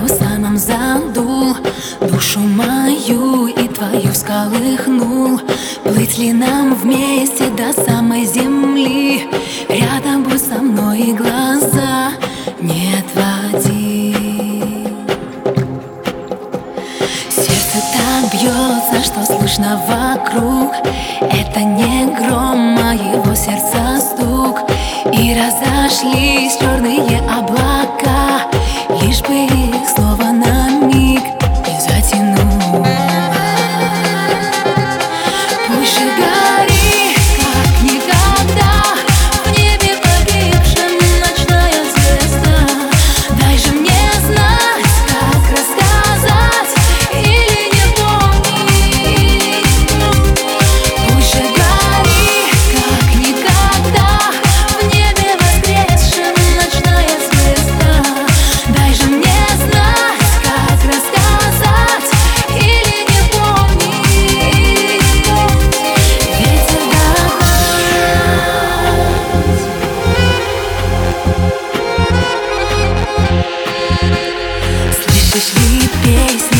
парусаном задул душу мою и твою всколыхнул. Плыть ли нам вместе до самой земли? Рядом будь со мной и глаза не отводи. Сердце так бьется, что слышно вокруг. Это не гром, моего сердца стук. И разошлись черные облака, лишь бы их снова на миг не затянуло. Пусть же горит, как никогда, в небе погибшем ночная звезда. Дай же мне знать, как рассказать или не помнить. Пусть же горит, как никогда, в небе воскресшем ночная звезда. Дай же мне знать, как рассказать или не помнить. Ветер догнать. Слышишь ли песню